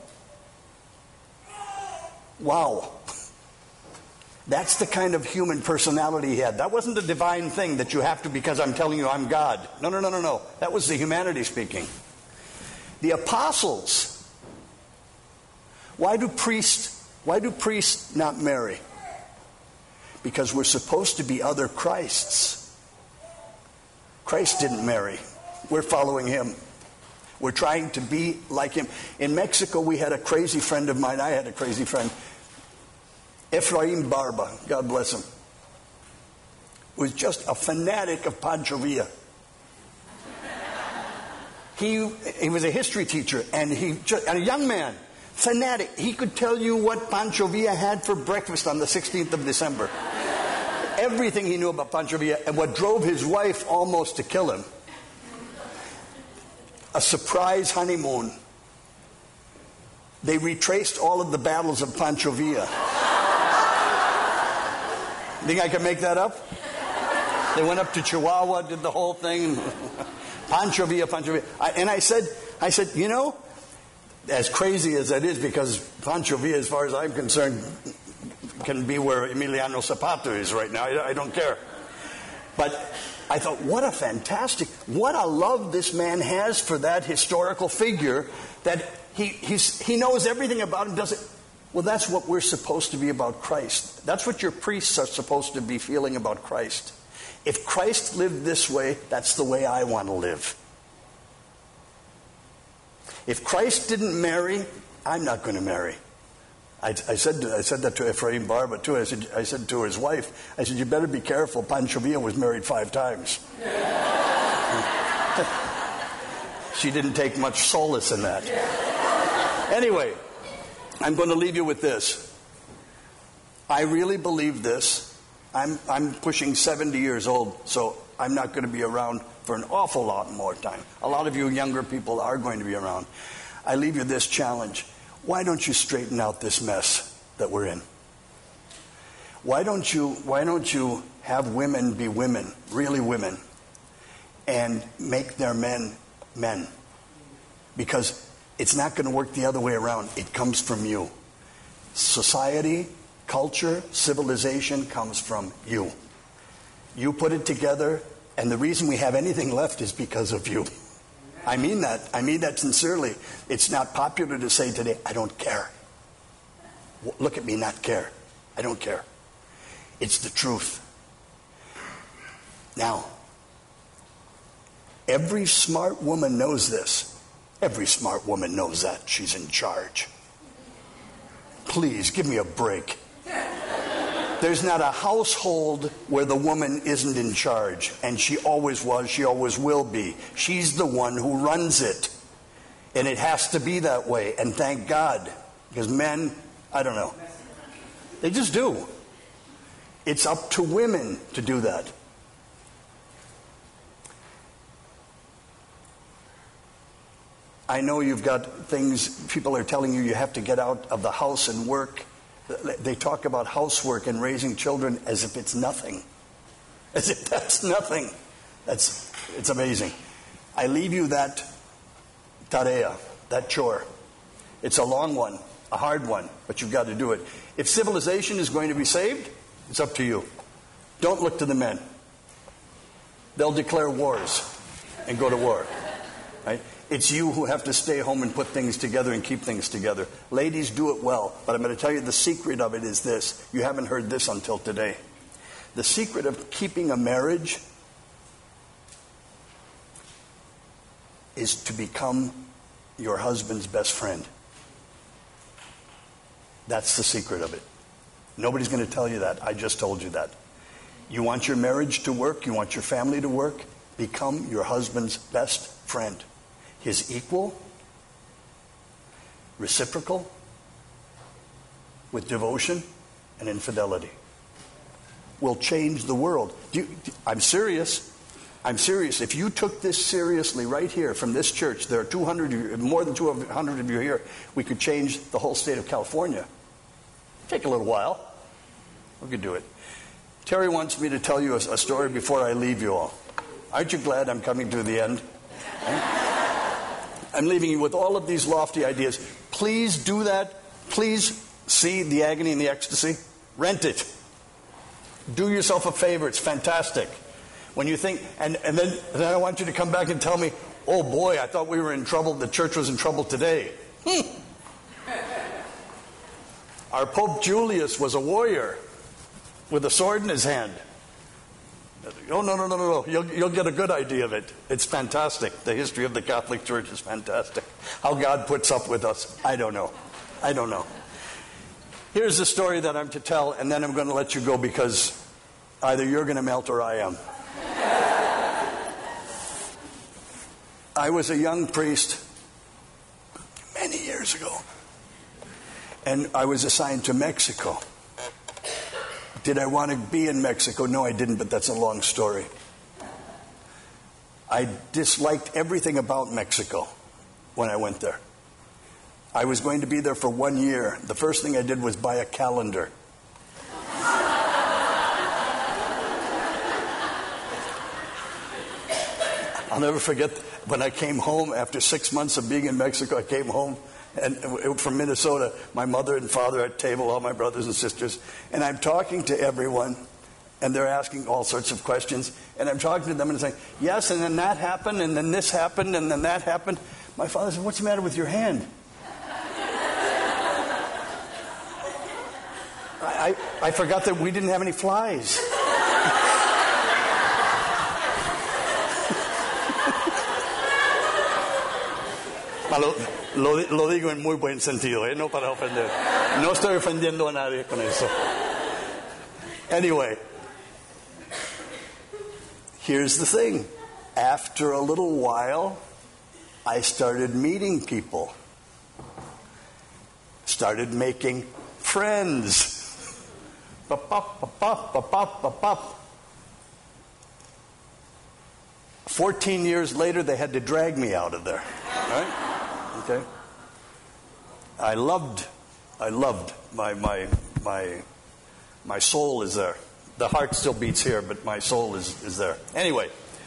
Wow. That's the kind of human personality he had. That wasn't a divine thing that you have to because I'm telling you I'm God. No. That was the humanity speaking. The apostles. Why do priests not marry? Because we're supposed to be other Christs. Christ didn't marry. We're following him. We're trying to be like him. In Mexico, we had a crazy friend of mine. I had a crazy friend. Efraim Barba, God bless him, was just a fanatic of Pancho Villa. He was a history teacher, and a young man, fanatic. He could tell you what Pancho Villa had for breakfast on the 16th of December. Everything he knew about Pancho Villa, and what drove his wife almost to kill him. A surprise honeymoon. They retraced all of the battles of Pancho Villa. Think I can make that up? They went up to Chihuahua, did the whole thing. Pancho Villa. And I said, you know, as crazy as that is, because Pancho Villa, as far as I'm concerned, can be where Emiliano Zapata is right now. I don't care. But I thought, what a love this man has for that historical figure, that he knows everything about him, does it. Well, that's what we're supposed to be about Christ. That's what your priests are supposed to be feeling about Christ. If Christ lived this way, that's the way I want to live. If Christ didn't marry, I'm not going to marry. I said that to Efraim Barba too. I said to his wife, I said, you better be careful. Pancho Villa was married 5 times. She didn't take much solace in that. Anyway, I'm going to leave you with this. I really believe this. I'm pushing 70 years old, so I'm not going to be around for an awful lot more time. A lot of you younger people are going to be around. I leave you this challenge. Why don't you straighten out this mess that we're in? Why don't you have women be women, really women, and make their men men? Because it's not going to work the other way around. It comes from you. Society, culture, civilization comes from you. You put it together, and the reason we have anything left is because of you. I mean that. I mean that sincerely. It's not popular to say today, I don't care. Look at me, not care. I don't care. It's the truth. Now, every smart woman knows this. Every smart woman knows that. She's in charge. Please, give me a break. There's not a household where the woman isn't in charge. And she always was, she always will be. She's the one who runs it. And it has to be that way. And thank God. Because men, I don't know. They just do. It's up to women to do that. I know you've got things, people are telling you have to get out of the house and work. They talk about housework and raising children as if it's nothing. As if that's nothing. It's amazing. I leave you that tarea, that chore. It's a long one, a hard one, but you've got to do it. If civilization is going to be saved, it's up to you. Don't look to the men. They'll declare wars and go to war. Right? It's you who have to stay home and put things together and keep things together. Ladies do it well, but I'm going to tell you the secret of it is this. You haven't heard this until today. The secret of keeping a marriage is to become your husband's best friend. That's the secret of it. Nobody's going to tell you that. I just told you that. You want your marriage to work, you want your family to work, become your husband's best friend. His equal, reciprocal, with devotion and infidelity. Will change the world. I'm serious. I'm serious. If you took this seriously right here from this church, there are 200, more than 200 of you here, we could change the whole state of California. Take a little while. We could do it. Terry wants me to tell you a story before I leave you all. Aren't you glad I'm coming to the end? I'm leaving you with all of these lofty ideas. Please do that. Please see the agony and the ecstasy. Rent it. Do yourself a favor. It's fantastic. When you think, and then I want you to come back and tell me, oh boy, I thought we were in trouble. The church was in trouble today. Our Pope Julius was a warrior with a sword in his hand. Oh, no. You'll get a good idea of it. It's fantastic. The history of the Catholic Church is fantastic. How God puts up with us, I don't know. Here's the story that I'm to tell, and then I'm going to let you go because either you're going to melt or I am. I was a young priest many years ago, and I was assigned to Mexico. Did I want to be in Mexico? No, I didn't, but that's a long story. I disliked everything about Mexico when I went there. I was going to be there for 1 year. The first thing I did was buy a calendar. I'll never forget when I came home after 6 months of being in Mexico. I came home and from Minnesota, my mother and father at table, all my brothers and sisters, and I'm talking to everyone, and they're asking all sorts of questions, and I'm talking to them and saying, yes, and then that happened, and then this happened, and then that happened. My father said, what's the matter with your hand? I forgot that we didn't have any flies. Lo digo en muy buen sentido, no para ofender. No estoy ofendiendo a nadie con eso. Anyway, here's the thing. After a little while, I started meeting people. Started making friends. 14 years later, they had to drag me out of there. Right? Okay. I loved my soul is there. The heart still beats here, but my soul is there. Anyway,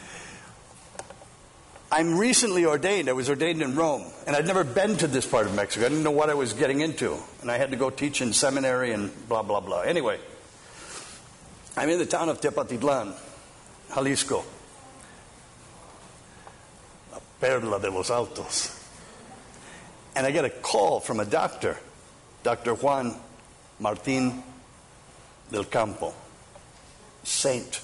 I'm recently ordained. I was ordained in Rome, and I'd never been to this part of Mexico. I didn't know what I was getting into, and I had to go teach in seminary and blah, blah, blah. Anyway, I'm in the town of Tepatitlan, Jalisco. La Perla de los Altos. And I get a call from a doctor, Dr. Juan Martín del Campo. Saint.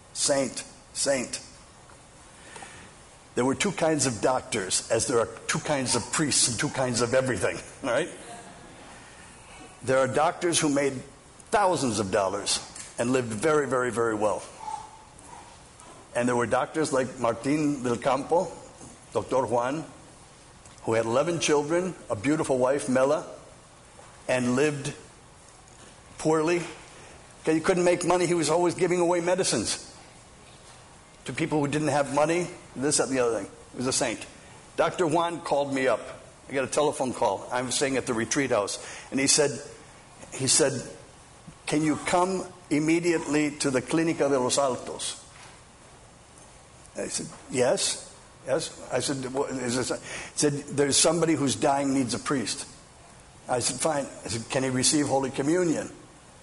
There were two kinds of doctors, as there are two kinds of priests and two kinds of everything, all right? There are doctors who made thousands of dollars and lived very, very, very well. And there were doctors like Martín del Campo, Dr. Juan, who had 11 children, a beautiful wife, Mela, and lived poorly. Okay, he couldn't make money. He was always giving away medicines to people who didn't have money, this, that, and the other thing. He was a saint. Dr. Juan called me up. I got a telephone call. I was staying at the retreat house. And he said, can you come immediately to the Clínica de los Altos? And I said, yes. Yes? I said, he said, there's somebody who's dying, needs a priest. I said, fine. I said, can he receive Holy Communion?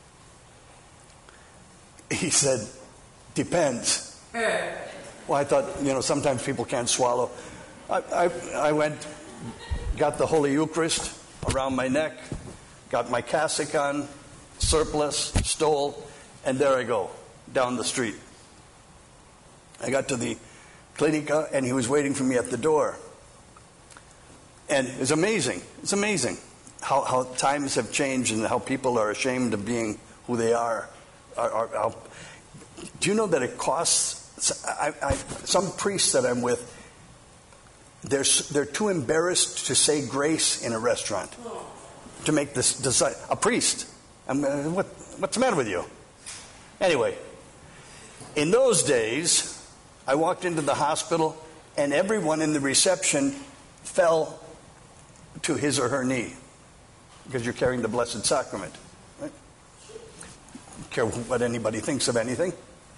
He said, depends. Well, I thought, sometimes people can't swallow. I went, got the Holy Eucharist around my neck, got my cassock on, surplice, stole, and there I go, down the street. I got to the Clinica, and he was waiting for me at the door. And it's amazing. It's amazing how times have changed and how people are ashamed of being who they are. Do you know that it costs? Some priests that I'm with, they're too embarrassed to say grace in a restaurant. To make this a priest. What's the matter with you? Anyway, in those days, I walked into the hospital and everyone in the reception fell to his or her knee because you're carrying the Blessed Sacrament. Right? Don't care what anybody thinks of anything.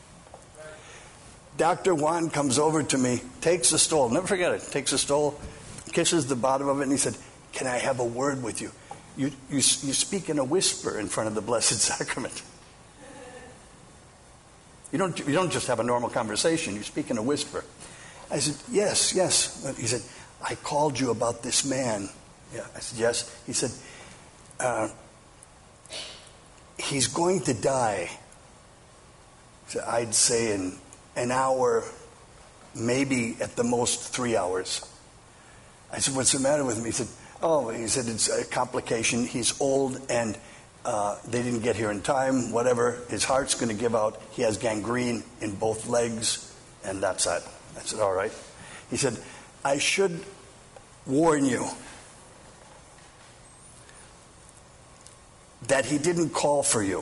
Dr. Juan comes over to me, takes the stole, never forget it, takes the stole, kisses the bottom of it, and he said, can I have a word with you? You speak in a whisper in front of the Blessed Sacrament. You don't just have a normal conversation. You speak in a whisper. I said, yes. He said, I called you about this man. Yeah. I said, yes. He said, he's going to die. So I'd say in an hour, maybe at the most 3 hours. I said, what's the matter with him? He said, it's a complication. He's old and they didn't get here in time, whatever. His heart's going to give out. He has gangrene in both legs, and that's it. I said, all right. He said, I should warn you that he didn't call for you.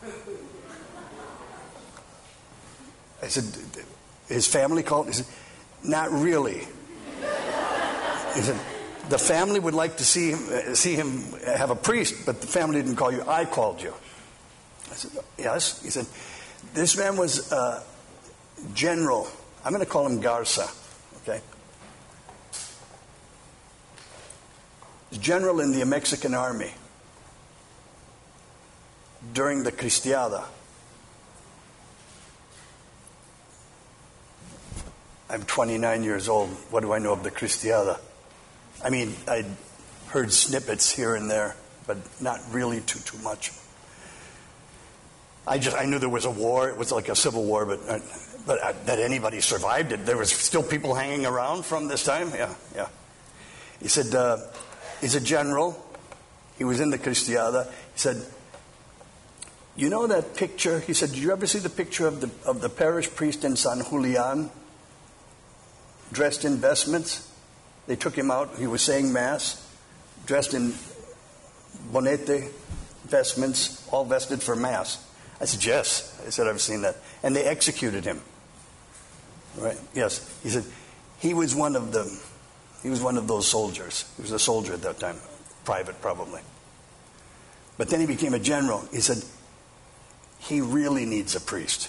I said, his family called? He said, not really. He said, the family would like to see him have a priest, but the family didn't call you. I called you. I said, yes. He said, this man was general. I'm going to call him Garza, okay? General in the Mexican army during the Cristiada. I'm 29 years old. What do I know of the Cristiada? I mean, I'd heard snippets here and there, but not really too much. I knew there was a war. It was like a civil war, but that anybody survived it. There was still people hanging around from this time. Yeah. He said, he's a general. He was in the Cristiada. He said, you know that picture? He said, did you ever see the picture of the parish priest in San Julian, dressed in vestments? They took him out. He was saying Mass, dressed in bonete vestments, all vested for Mass. I said, yes. I said, I've seen that. And they executed him. Right? Yes. He said, he was one of those soldiers. He was a soldier at that time. Private, probably. But then he became a general. He said, he really needs a priest.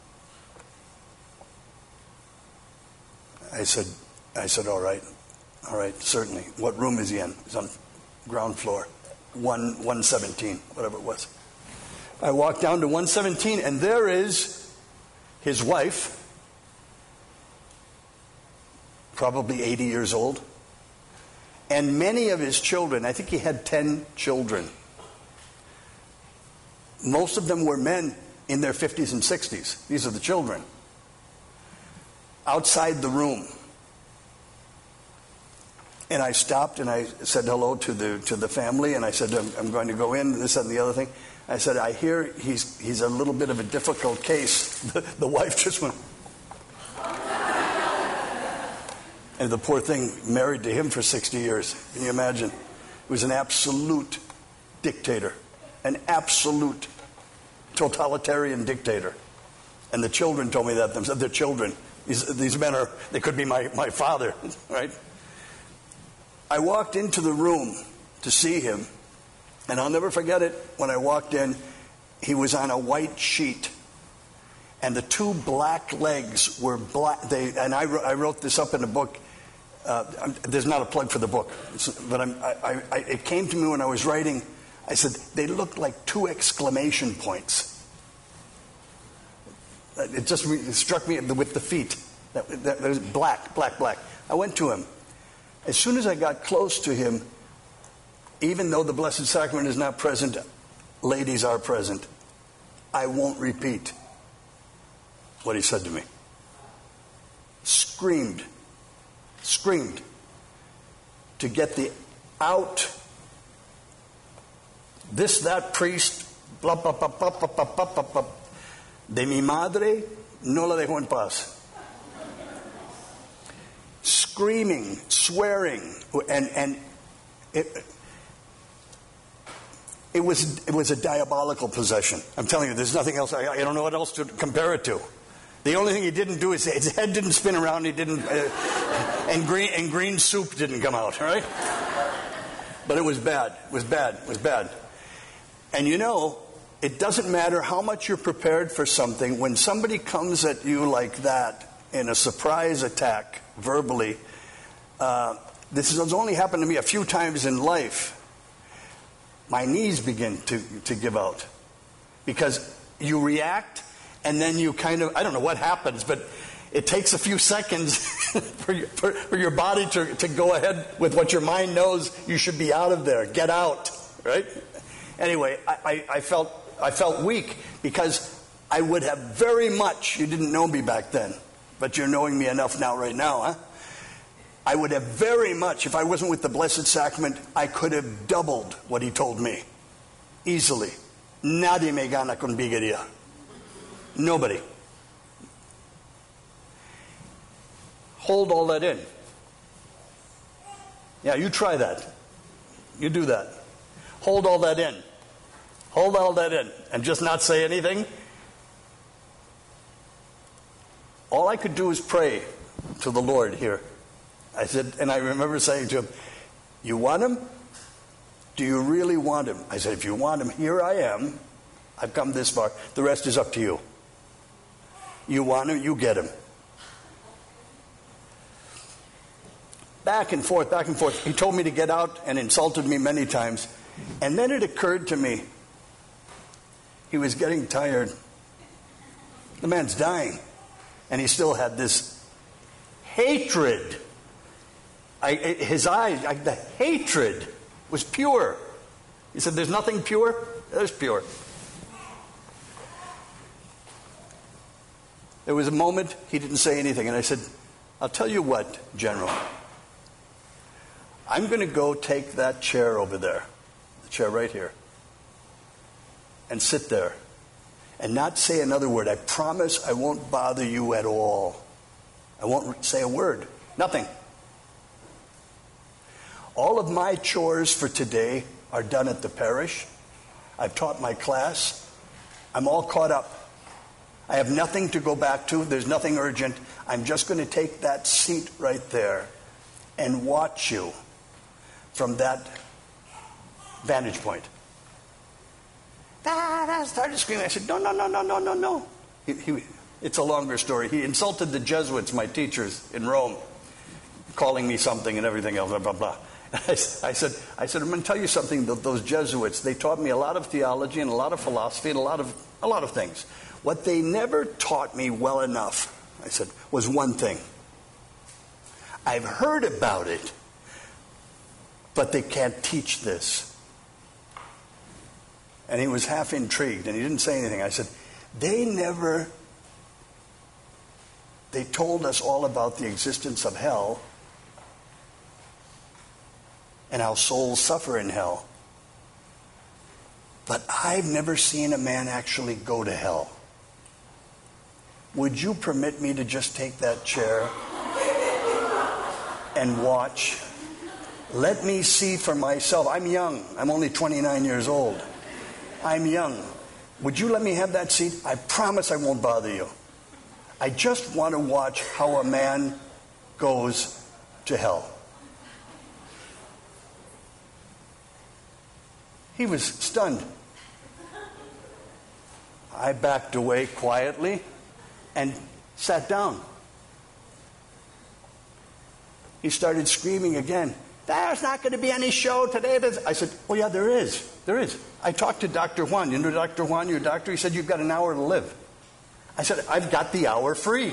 I said, all right, certainly. What room is he in? He's on ground floor, 117, whatever it was. I walked down to 117, and there is his wife, probably 80 years old, and many of his children. I think he had 10 children. Most of them were men in their 50s and 60s. These are the children. Outside the room. And I stopped and I said hello to the family, and I said, I'm going to go in, this and the other thing. I said, I hear he's a little bit of a difficult case. The wife just went. And the poor thing, married to him for 60 years. Can you imagine? He was an absolute dictator. An absolute totalitarian dictator. And the children told me that themselves. They're children. These men they could be my father, right? I walked into the room to see him, and I'll never forget it. When I walked in, he was on a white sheet, and the two black legs were black. I wrote this up in a book. There's not a plug for the book, but it came to me when I was writing. I said, they looked like two exclamation points. It just struck me with the feet. That was black, black, black. I went to him. As soon as I got close to him, even though the Blessed Sacrament is not present, ladies are present. I won't repeat what he said to me. Screamed to get the out. This, that priest, blah, blah, blah, blah, blah, blah, blah, blah, blah. De mi madre no la dejo en paz. Screaming, swearing, and it was a diabolical possession. I'm telling you, there's nothing else. I don't know what else to compare it to. The only thing he didn't do is his head didn't spin around. He didn't, and green soup didn't come out. Right? But it was bad. It was bad. It was bad. And you know, it doesn't matter how much you're prepared for something. When somebody comes at you like that in a surprise attack, verbally, this has only happened to me a few times in life. My knees begin to give out because you react and then you kind of, I don't know what happens, but it takes a few seconds for your body to go ahead with what your mind knows you should be out of there. Get out, right? Anyway, I felt weak because I would have very much, you didn't know me back then, but you're knowing me enough now, right now, huh? I would have very much, if I wasn't with the Blessed Sacrament, I could have doubled what he told me. Easily. Nadie me gana con biguería. Nobody. Hold all that in. Yeah, you try that. You do that. Hold all that in. Hold all that in. And just not say anything. All I could do is pray to the Lord here. I said, and I remember saying to him, you want him? Do you really want him? I said, if you want him, here I am. I've come this far. The rest is up to you. You want him, you get him. Back and forth, back and forth. He told me to get out and insulted me many times. And then it occurred to me, he was getting tired. The man's dying. And he still had this hatred. His eyes, the hatred was pure. He said, there's nothing pure? There's pure. There was a moment he didn't say anything. And I said, I'll tell you what, General. I'm going to go take that chair over there, the chair right here, and sit there and not say another word. I promise I won't bother you at all. I won't say a word. Nothing. All of my chores for today are done at the parish. I've taught my class. I'm all caught up. I have nothing to go back to. There's nothing urgent. I'm just going to take that seat right there and watch you from that vantage point. I started screaming. I said, no. It's a longer story. He insulted the Jesuits, my teachers in Rome, calling me something and everything else, blah, blah, blah. I said, I'm going to tell you something. Those Jesuits, they taught me a lot of theology and a lot of philosophy and a lot of things. What they never taught me well enough, I said, was one thing. I've heard about it, but they can't teach this. And he was half intrigued, and he didn't say anything. I said, they told us all about the existence of hell and how souls suffer in hell. But I've never seen a man actually go to hell. Would you permit me to just take that chair and watch? Let me see for myself. I'm young. I'm only 29 years old. I'm young. Would you let me have that seat? I promise I won't bother you. I just want to watch how a man goes to hell. He was stunned. I backed away quietly, and sat down. He started screaming again. There's not going to be any show today. I said, oh yeah, there is. There is. I talked to Dr. Juan. You know Dr. Juan, your doctor? He said, you've got an hour to live. I said, I've got the hour free.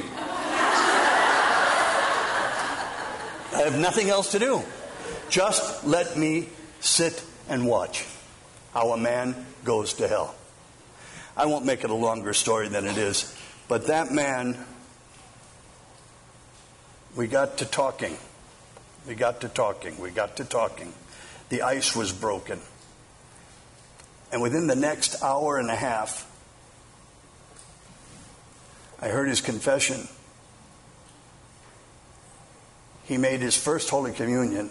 I have nothing else to do. Just let me sit and watch how a man goes to hell. I won't make it a longer story than it is. But that man, we got to talking. We got to talking. We got to talking. The ice was broken. And within the next hour and a half, I heard his confession. He made his first Holy Communion.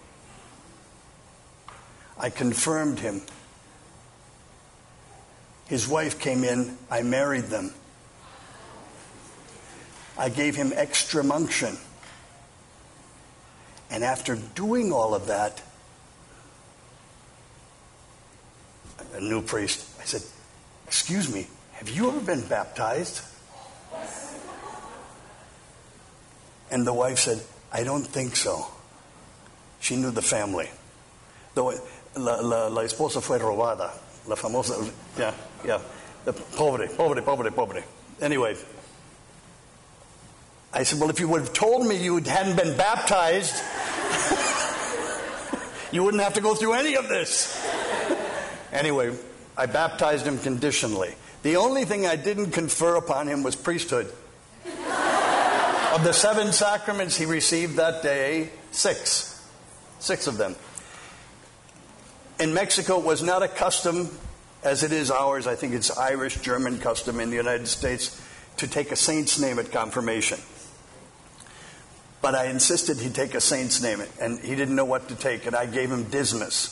I confirmed him. His wife came in. I married them. I gave him extreme unction. And after doing all of that, a new priest, I said, excuse me, have you ever been baptized? And the wife said, I don't think so. She knew the family. La esposa fue robada. La famosa, yeah. The pobre. Anyway, I said, well, if you would have told me you hadn't been baptized, you wouldn't have to go through any of this. Anyway, I baptized him conditionally. The only thing I didn't confer upon him was priesthood. Of the 7 sacraments he received that day, 6. 6 of them. In Mexico, it was not a custom, as it is ours, I think it's Irish, German custom in the United States, to take a saint's name at confirmation. But I insisted he take a saint's name, and he didn't know what to take, and I gave him Dismas.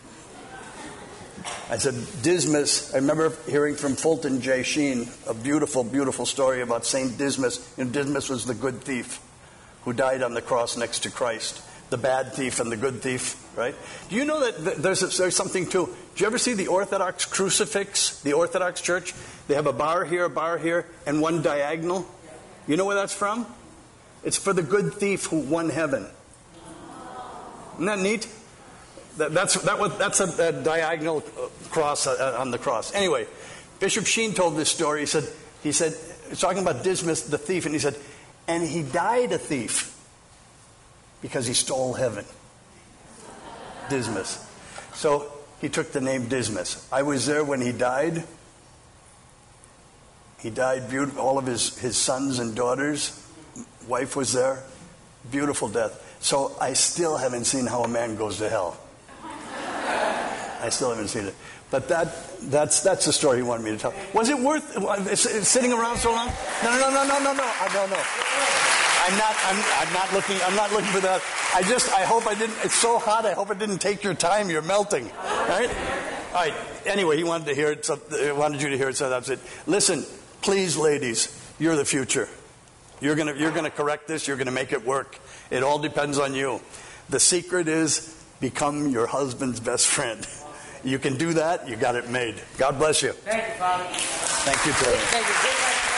I said, Dismas, I remember hearing from Fulton J. Sheen a beautiful, beautiful story about St. Dismas. And Dismas was the good thief who died on the cross next to Christ. The bad thief and the good thief, right? Do you know that there's something too? Do you ever see the Orthodox crucifix, the Orthodox Church? They have a bar here, and one diagonal. You know where that's from? It's for the good thief who won heaven. Isn't that neat? That's a diagonal cross on the cross. Anyway, Bishop Sheen told this story. He said, talking about Dismas, the thief, and he said, and he died a thief because he stole heaven. Dismas. So he took the name Dismas. I was there when he died. He died beautiful. All of his sons and daughters. Wife was there. Beautiful death. So I still haven't seen how a man goes to hell. I still haven't seen it. But that's the story he wanted me to tell. Was it worth sitting around so long? No. I'm not looking for that. I hope I didn't. It's so hot. I hope it didn't take your time. You're melting. All right. Anyway, he wanted to hear it. So I wanted you to hear it. So that's it. Listen, please, ladies, you're the future. You're gonna correct this. You're gonna make it work. It all depends on you. The secret is become your husband's best friend. You can do that. You got it made. God bless you. Thank you, Father. Thank you, Terry. Thank you.